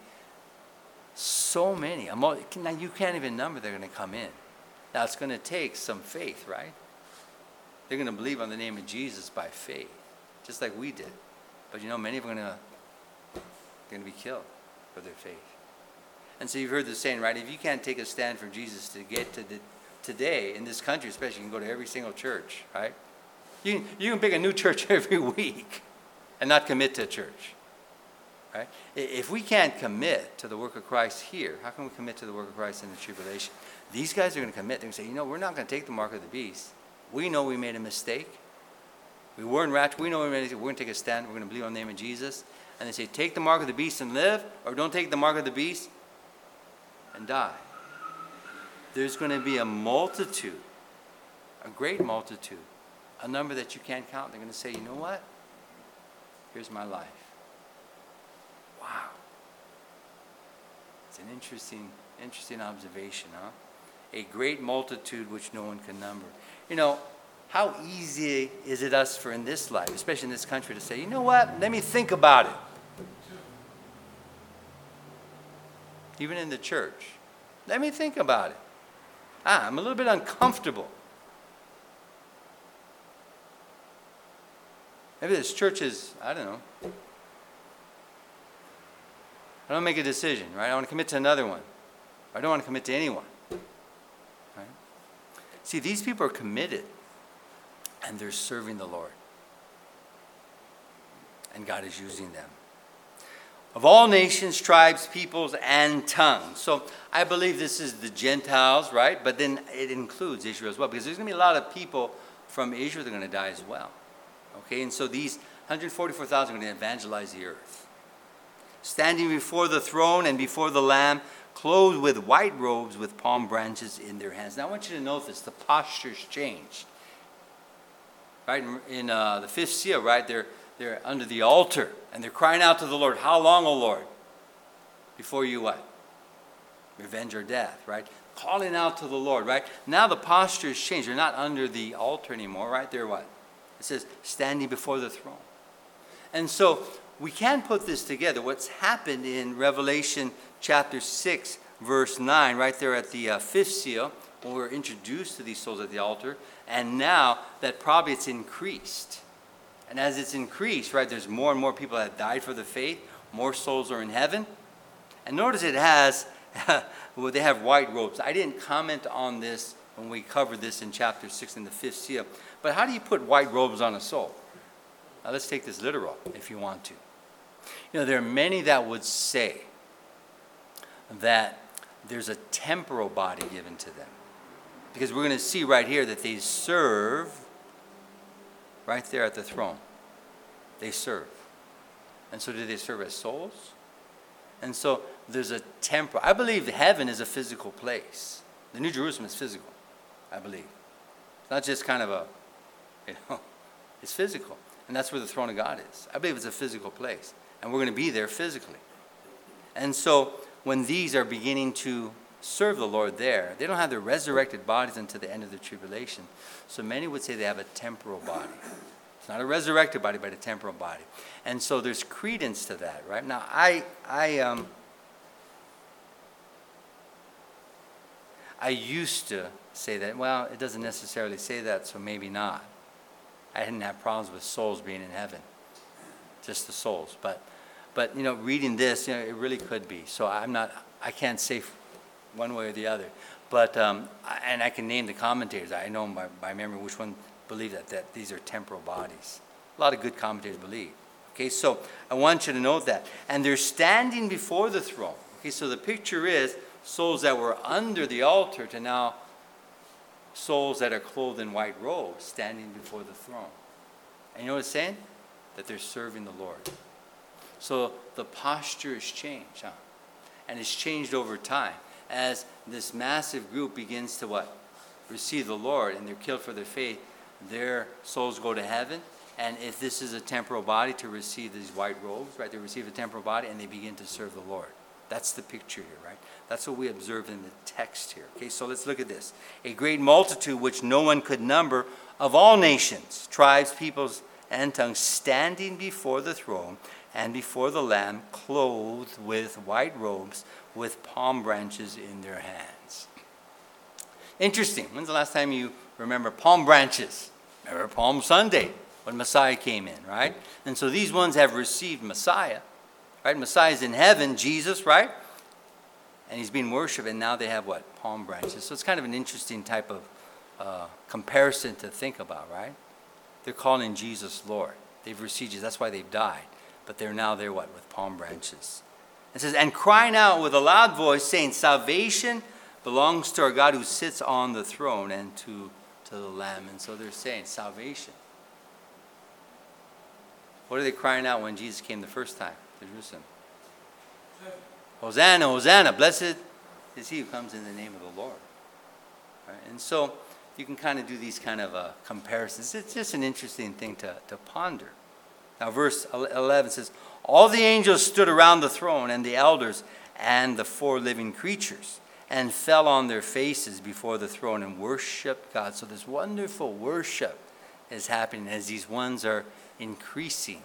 so many. Now you can't even number they're going to come in. Now it's going to take some faith, right? They're going to believe on the name of Jesus by faith, just like we did. But you know, many of them are going to, they're going to be killed for their faith. And so you've heard the saying, right? If you can't take a stand for Jesus to get to the, today, in this country especially, you can go to every single church, right? You can, you can pick a new church every week and not commit to a church. right? I- If we can't commit to the work of Christ here, how can we commit to the work of Christ in the tribulation? These guys are going to commit. They're going to say, you know, we're not going to take the mark of the beast. We know we made a mistake. We weren't ratchet. We know we made a mistake. We're going to take a stand. We're going to believe on the name of Jesus. And they say, take the mark of the beast and live, or don't take the mark of the beast and die. There's going to be a multitude, a great multitude, a number that you can't count. They're going to say, you know what? Here's my life. Wow. It's an interesting, interesting observation, huh? A great multitude which no one can number. You know, how easy is it us for in this life, especially in this country, to say, you know what? Let me think about it. Even in the church. Let me think about it. Ah, I'm a little bit uncomfortable. Maybe this church is, I don't know. I don't make a decision, right? I want to commit to another one. I don't want to commit to anyone. Right? See, these people are committed, and they're serving the Lord. And God is using them. Of all nations, tribes, peoples, and tongues. So I believe this is the Gentiles, right? But then it includes Israel as well, because there's going to be a lot of people from Israel that are going to die as well. Okay, and so these one hundred forty-four thousand are going to evangelize the earth. Standing before the throne and before the Lamb, clothed with white robes with palm branches in their hands. Now I want you to notice the posture's changed. Right, in uh, the fifth seal, right, they're, they're under the altar, and they're crying out to the Lord, how long, O Lord, before you what? Revenge or death, right? Calling out to the Lord, right? Now the posture has changed. They're not under the altar anymore, right? They're what? It says, standing before the throne. And so we can put this together. What's happened in Revelation chapter six, verse nine, right there at the uh, fifth seal, when we were introduced to these souls at the altar, and now that probably it's increased. And as it's increased, right, there's more and more people that have died for the faith. More souls are in heaven. And notice it has, well, they have white robes. I didn't comment on this when we covered this in chapter six in the fifth seal. But how do you put white robes on a soul? Now let's take this literal if you want to. You know, there are many that would say that there's a temporal body given to them. Because we're going to see right here that they serve right there at the throne. They serve. And so do they serve as souls? And so there's a temporal. I believe heaven is a physical place. The New Jerusalem is physical, I believe. It's not just kind of a, you know, it's physical. And that's where the throne of God is. I believe it's a physical place. And we're going to be there physically. And so when these are beginning to serve the Lord there, they don't have their resurrected bodies until the end of the tribulation. So many would say they have a temporal body. It's not a resurrected body, but a temporal body. And so there's credence to that, right? Now, I, I, um, I used to say that, well, it doesn't necessarily say that, so maybe not. I didn't have problems with souls being in heaven, just the souls. But, but you know, reading this, you know, it really could be. So I'm not, I can't say one way or the other. But, um, and I can name the commentators. I know by, by memory which one believe that, that these are temporal bodies. A lot of good commentators believe. Okay, so I want you to note that. And they're standing before the throne. Okay, so the picture is souls that were under the altar to now souls that are clothed in white robes standing before the throne. And you know what it's saying? That they're serving the Lord. So the posture has changed, huh? And it's changed over time. As this massive group begins to what? Receive the Lord, and they're killed for their faith, their souls go to heaven. And if this is a temporal body, to receive these white robes, right? They receive a temporal body and they begin to serve the Lord. That's the picture here, right? That's what we observe in the text here. Okay, so let's look at this. A great multitude which no one could number of all nations, tribes, peoples, and tongues, standing before the throne and before the Lamb, clothed with white robes, with palm branches in their hands. Interesting. When's the last time you remember palm branches? Remember Palm Sunday, when Messiah came in, right? And so these ones have received Messiah, right? Messiah's in heaven, Jesus, right? And he's being worshipped, and now they have what? Palm branches. So it's kind of an interesting type of uh, comparison to think about, right? They're calling Jesus Lord. They've received Jesus. That's why they've died. but they're now there, what, with palm branches. It says, and crying out with a loud voice, saying, salvation belongs to our God who sits on the throne and to, to the Lamb. And so they're saying, salvation. What are they crying out when Jesus came the first time to Jerusalem? Hosanna, Hosanna, blessed is he who comes in the name of the Lord. Right? And so you can kind of do these kind of uh, comparisons. It's just an interesting thing to, to ponder. Now verse eleven says, all the angels stood around the throne and the elders and the four living creatures and fell on their faces before the throne and worshiped God. So this wonderful worship is happening as these ones are increasing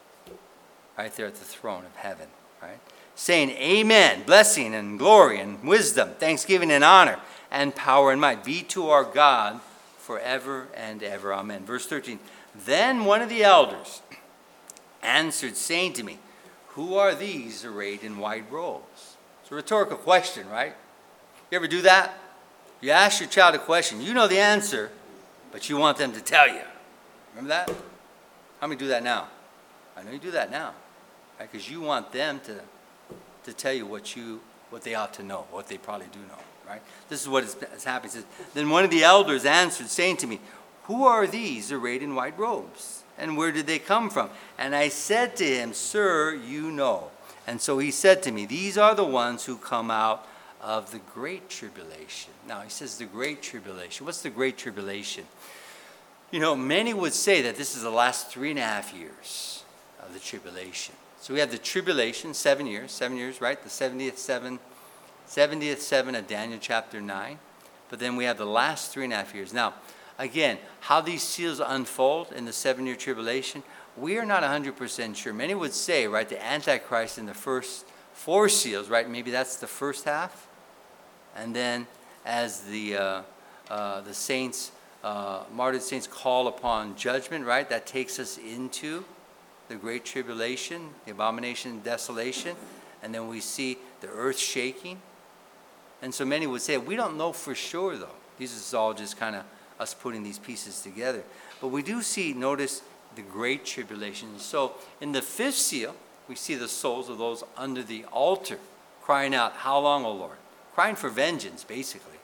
right there at the throne of heaven, right? Saying, amen, blessing and glory and wisdom, thanksgiving and honor and power and might be to our God forever and ever. Amen. Verse thirteen, then one of the elders answered, saying to me, who are these arrayed in white robes? It's a rhetorical question, right? You ever do that? You ask your child a question, you know the answer, but you want them to tell you. Remember that? How many do that now? I know you do that now, right? Because you want them to, to tell you what you what they ought to know, what they probably do know, right? This is what is, is happening. It says, then one of the elders answered, saying to me, who are these arrayed in white robes? And where did they come from? And I said to him, sir, you know. And so he said to me, these are the ones who come out of the great tribulation. Now he says the great tribulation. What's the great tribulation? You know, many would say that this is the last three and a half years of the tribulation. So we have the tribulation, seven years, seven years, right? The seventieth seven, seventieth seven of Daniel chapter nine. But then we have the last three and a half years. Now, again, how these seals unfold in the seven-year tribulation, we are not one hundred percent sure. Many would say, right, the Antichrist in the first four seals, right, maybe that's the first half. And then as the uh, uh, the saints, uh, martyred saints call upon judgment, right, that takes us into the great tribulation, the abomination and desolation. And then we see the earth shaking. And so many would say, we don't know for sure, though. This is all just kind of us putting these pieces together. But we do see, notice, the great tribulation. So in the fifth seal, we see the souls of those under the altar crying out, how long, O Lord? Crying for vengeance, basically.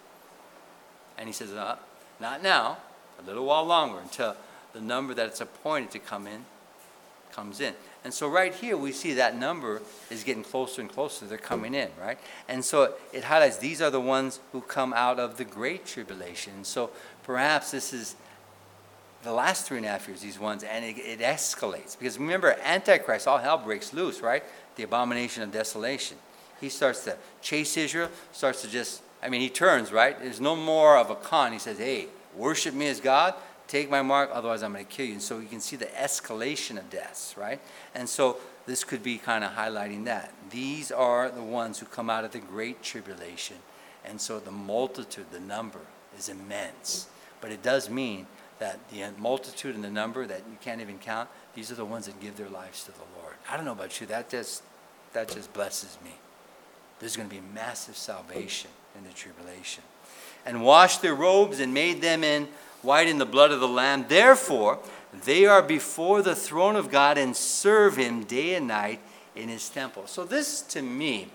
And he says, uh, not now, a little while longer, until the number that it's appointed to come in comes in. And so right here we see that number is getting closer and closer. They're coming in, right? And so it highlights these are the ones who come out of the great tribulation. And so perhaps this is the last three and a half years, these ones, and it, it escalates. Because remember, Antichrist, all hell breaks loose, right? The abomination of desolation. He starts to chase Israel, starts to just, I mean, he turns, right? There's no more of a con. He says, hey, worship me as God. Take my mark, otherwise I'm going to kill you. And so you can see the escalation of deaths, right? And so this could be kind of highlighting that. These are the ones who come out of the great tribulation. And so the multitude, the number, is immense. But it does mean that the multitude and the number that you can't even count, these are the ones that give their lives to the Lord. I don't know about you, that just, that just blesses me. There's going to be massive salvation in the tribulation. And washed their robes and made them in white in the blood of the Lamb. Therefore, they are before the throne of God and serve him day and night in his temple. So this, to me,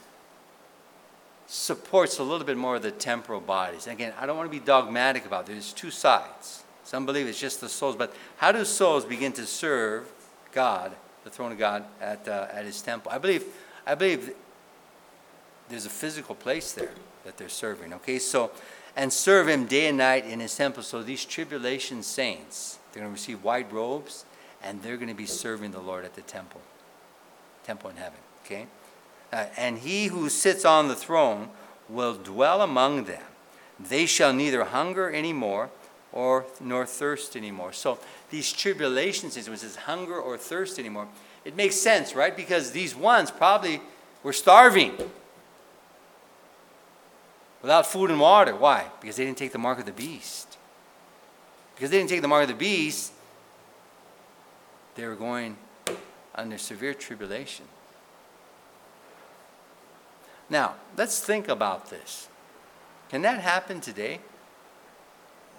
supports a little bit more of the temporal bodies. Again, I don't want to be dogmatic about it. There's two sides. Some believe it's just the souls. But how do souls begin to serve God, the throne of God, at, uh, at his temple? I believe, I believe there's a physical place there that they're serving. Okay, so... and serve him day and night in his temple. So these tribulation saints, they're going to receive white robes, and they're going to be serving the Lord at the temple. Temple in heaven, okay? Uh, and he who sits on the throne will dwell among them. They shall neither hunger anymore or nor thirst anymore. So these tribulation saints, when it says hunger or thirst anymore, it makes sense, right? Because these ones probably were starving, without food and water. Why? Because they didn't take the mark of the beast. Because they didn't take the mark of the beast, they were going under severe tribulation. Now, let's think about this. Can that happen today?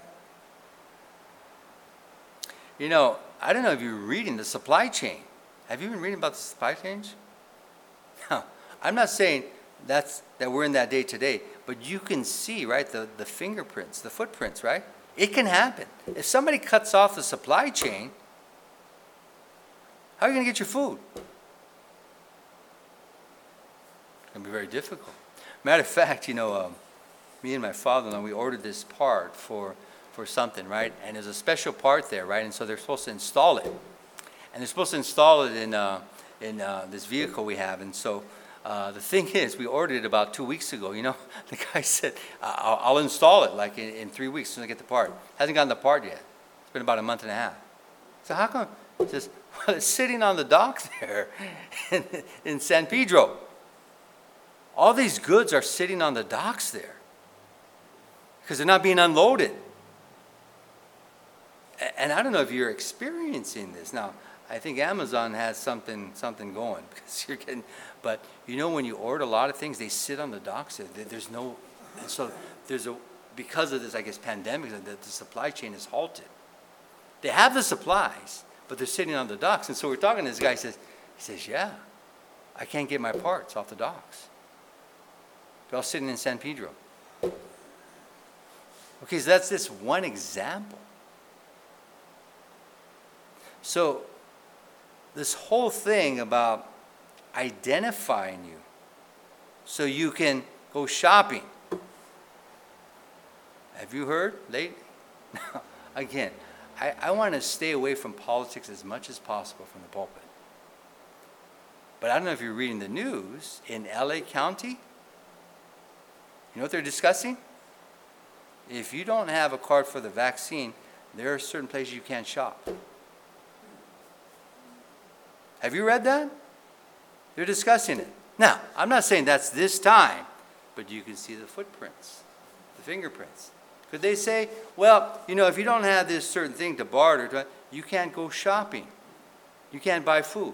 You know, I don't know if you're reading, the supply chain Have you been reading about the supply chains? No. I'm not saying that's that we're in that day today, but you can see, right, the, the fingerprints, the footprints, right? It can happen. If somebody cuts off the supply chain, how are you going to get your food? It's going to be very difficult. Matter of fact, you know, um, me and my father-in-law, we ordered this part for, for something, right? And there's a special part there, right? And so they're supposed to install it. And they're supposed to install it in, uh, in uh, this vehicle we have. And so uh, the thing is, we ordered it about two weeks ago. You know, the guy said, I'll, I'll install it like in, in three weeks as soon as I get the part. Hasn't gotten the part yet. It's been about a month and a half. So how come? He says, well, it's sitting on the dock there in, in San Pedro. All these goods are sitting on the docks there because they're not being unloaded. And I don't know if you're experiencing this. Now, I think Amazon has something something going because you're getting, but you know when you order a lot of things, they sit on the docks. There's no, and so there's a, because of this, I guess, pandemic, the, the supply chain is halted. They have the supplies, but they're sitting on the docks. And so we're talking to this guy, he says, he says, yeah, I can't get my parts off the docks. They're all sitting in San Pedro. Okay, so that's just one example. So this whole thing about identifying you so you can go shopping. Have you heard lately? Again, I, I want to stay away from politics as much as possible from the pulpit. But I don't know if you're reading the news in L A County. You know what they're discussing? If you don't have a card for the vaccine, there are certain places you can't shop. Have you read that? They're discussing it. Now, I'm not saying that's this time, but you can see the footprints, the fingerprints. Could they say, well, you know, if you don't have this certain thing to barter, you can't go shopping. You can't buy food.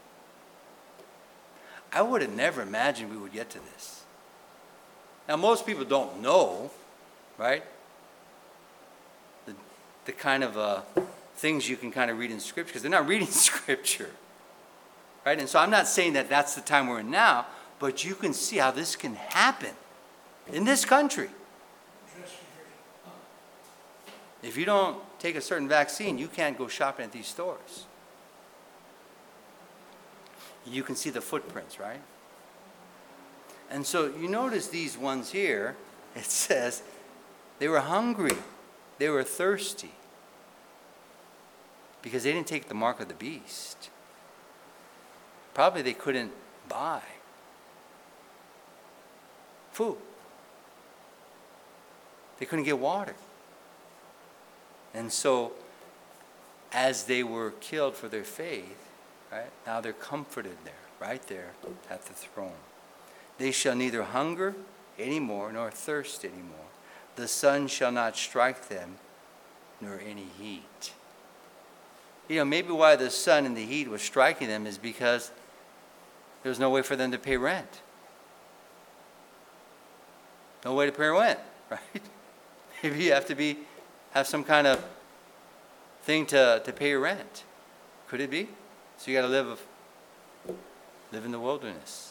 I would have never imagined we would get to this. Now, most people don't know, right? The, the kind of uh, things you can kind of read in Scripture, because they're not reading Scripture. Right? And so I'm not saying that that's the time we're in now, but you can see how this can happen in this country. If you don't take a certain vaccine, you can't go shopping at these stores. You can see the footprints, right? And so you notice these ones here, it says they were hungry, they were thirsty, because they didn't take the mark of the beast. Probably they couldn't buy food. They couldn't get water. And so, as they were killed for their faith, right, now they're comforted there, right there at the throne. They shall neither hunger anymore nor thirst anymore. The sun shall not strike them, nor any heat. You know, maybe why the sun and the heat was striking them is because there's no way for them to pay rent. No way to pay rent, right? Maybe you have to be have some kind of thing to, to pay your rent. Could it be? So you got to live live in the wilderness.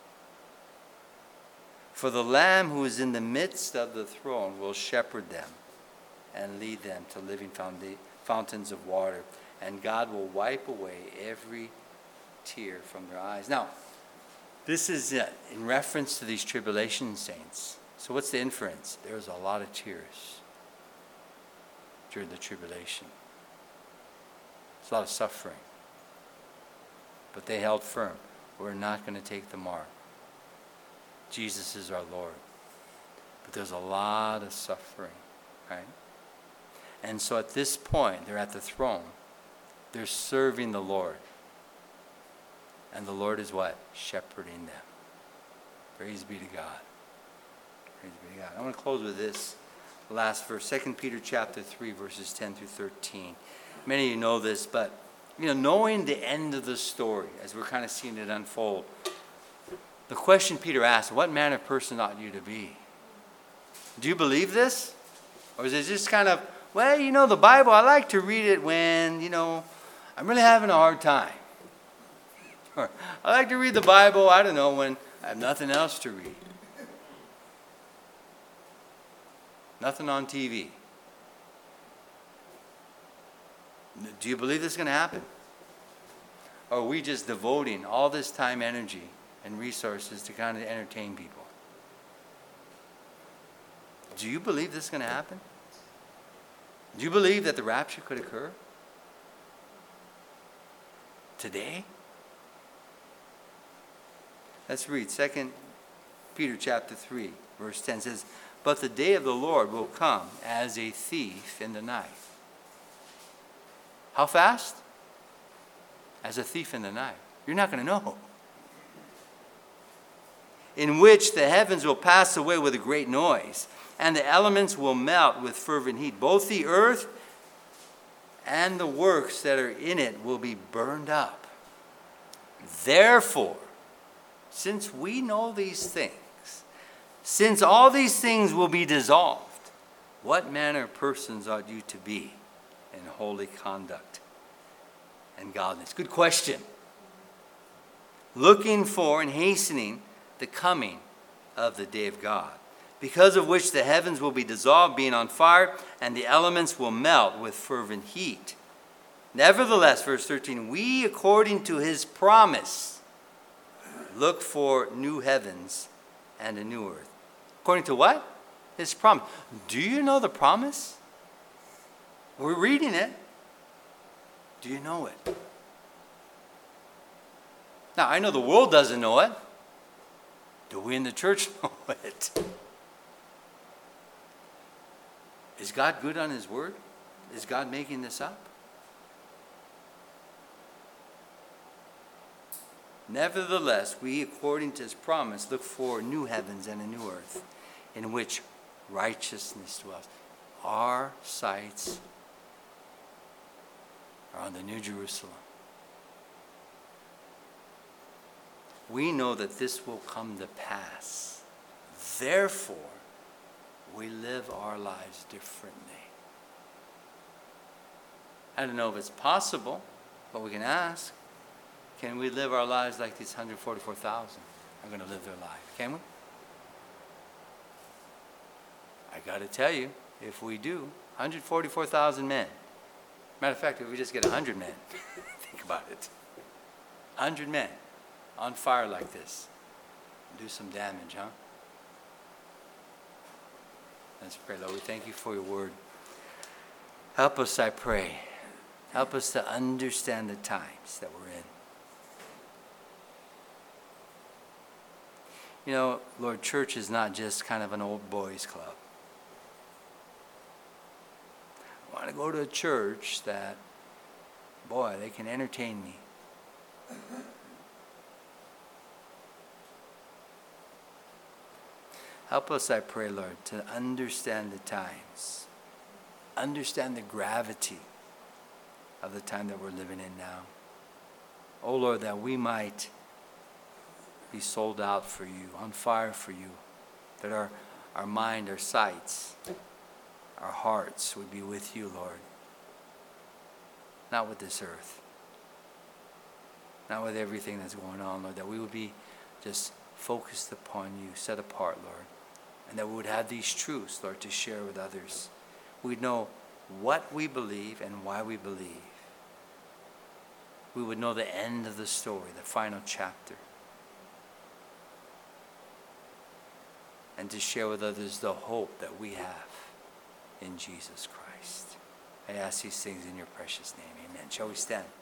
For the Lamb who is in the midst of the throne will shepherd them and lead them to living fountains of water, and God will wipe away every tear from their eyes. Now, this is uh, in reference to these tribulation saints. So what's the inference? There was a lot of tears during the tribulation. There's a lot of suffering. But they held firm. We're not going to take the mark. Jesus is our Lord. But there's a lot of suffering, right? And so at this point, they're at the throne. They're serving the Lord. And the Lord is what? Shepherding them. Praise be to God. Praise be to God. I want to close with this last verse. Second Peter chapter three, verses ten through thirteen. Many of you know this, but you know, knowing the end of the story, as we're kind of seeing it unfold, the question Peter asked, what manner of person ought you to be? Do you believe this? Or is it just kind of, well, you know, the Bible, I like to read it when, you know, I'm really having a hard time. Or, I like to read the Bible, I don't know, when I have nothing else to read. Nothing on T V. Do you believe this is going to happen? Or are we just devoting all this time, energy, and resources to kind of entertain people? Do you believe this is going to happen? Do you believe that the rapture could occur today? Let's read Second Peter chapter three, verse ten says, "But the day of the Lord will come as a thief in the night." How fast? As a thief in the night. You're not going to know. "In which the heavens will pass away with a great noise, and the elements will melt with fervent heat. Both the earth and the works that are in it will be burned up. Therefore, since we know these things, since all these things will be dissolved, what manner of persons ought you to be in holy conduct and godliness?" Good question. "Looking for and hastening the coming of the day of God, because of which the heavens will be dissolved, being on fire, and the elements will melt with fervent heat. Nevertheless," verse thirteen, "we, according to his promise, look for new heavens and a new earth." According to what? His promise. Do you know the promise? We're reading it. Do you know it? Now, I know the world doesn't know it. Do we in the church know it? Is God good on his word? Is God making this up? "Nevertheless, we, according to his promise, look for new heavens and a new earth, in which righteousness dwells." Our sights are on the New Jerusalem. We know that this will come to pass. Therefore, we live our lives differently. I don't know if it's possible, but we can ask. Can we live our lives like these one hundred forty-four thousand are going to live their life? Can we? I got to tell you, if we do, one hundred forty-four thousand men. Matter of fact, if we just get one hundred men, think about it. one hundred men on fire like this. Do some damage, huh? Let's pray, Lord. We thank you for your word. Help us, I pray. Help us to understand the times that we're in. You know, Lord, church is not just kind of an old boys club. I want to go to a church that, boy, they can entertain me. Help us, I pray, Lord, to understand the times. Understand the gravity of the time that we're living in now. Oh, Lord, that we might be sold out for you, on fire for you. That our, our mind, our sights, our hearts would be with you, Lord. Not with this earth. Not with everything that's going on, Lord. That we would be just focused upon you, set apart, Lord. And that we would have these truths, Lord, to share with others. We'd know what we believe and why we believe. We would know the end of the story, the final chapter. And to share with others the hope that we have in Jesus Christ. I ask these things in your precious name. Amen. Shall we stand?